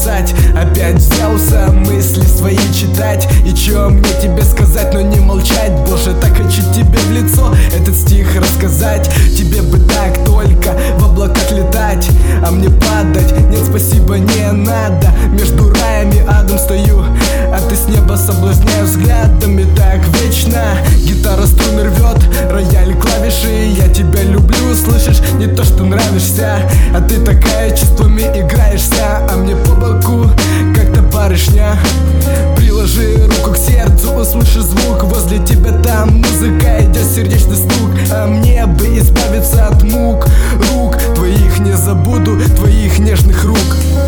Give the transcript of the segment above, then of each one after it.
писать. Опять взялся мысли свои читать. И чё мне тебе сказать, но не молчать. Боже, так хочу тебе в лицо этот стих рассказать. Тебе бы так только в облаках летать, а мне падать, нет, спасибо, не надо. Между раем и адом стою, а ты с неба соблазняешь взглядом. И так вечно гитара струны рвет, рояль клавиши. Я тебя люблю, слышишь, не то что нравишься, а ты такая чувствами играешься. А мне по боку как-то барышня. Приложи руку к сердцу, услышишь звук. Возле тебя там музыка, идет сердечный стук. А мне бы избавиться от мук рук твоих, не забуду твоих нежных рук.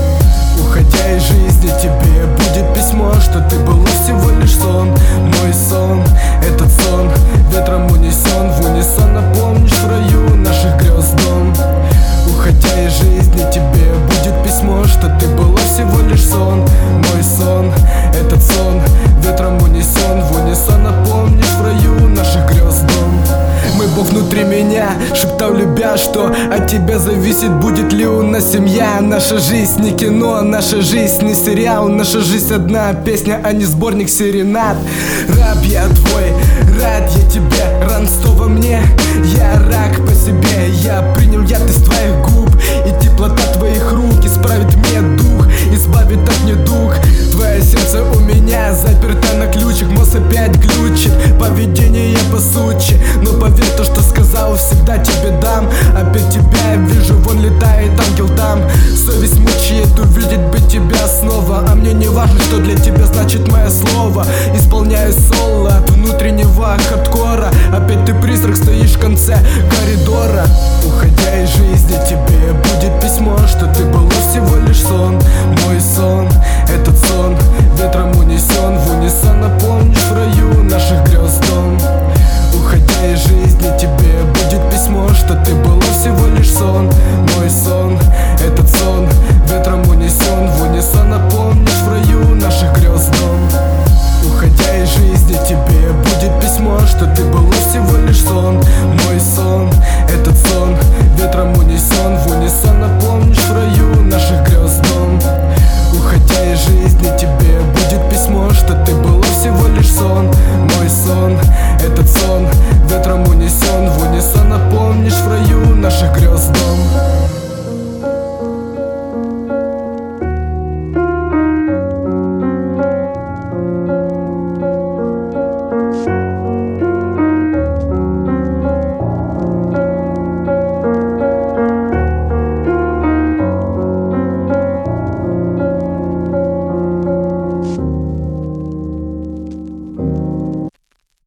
Уходя из жизни, тебе будет письмо, что ты была всего лишь сон. Мой сон, этот сон ветром унесен. В унисон напомнишь в раю наших грез дом. Уходя из жизни, тебе будет письмо, что ты была всего лишь сон. Мой сон, этот сон ветром унесен. В унисон напомнишь в раю наших грез дом. Мой Бог внутри меня шептал, любя, что от тебя зависит, будет ли у нас семья. Наша жизнь не кино, наша жизнь не сериал. Наша жизнь одна песня, а не сборник серенад. Раб я твой, рад я тебе, ранство во мне. Я рак по себе, я принял яд из твоих губ. И теплота твоих рук исправит мне дух, избавит от недуг. Твое сердце у меня заперто на ключик, мозг опять глючит, поведение по сути. Но поверь, то, что сказал, всегда тебе дам. Опять тебя вижу, вон летает ангел там. Совесть мучает увидеть бы тебя снова. А мне не важно, что для тебя значит мое слово. Исполняю соло от внутреннего хардкора. Опять ты призрак, стоишь в конце коридора. Уходя из жизни, тебе будет письмо, что ты была всего лишь сон. Мой сон, этот сон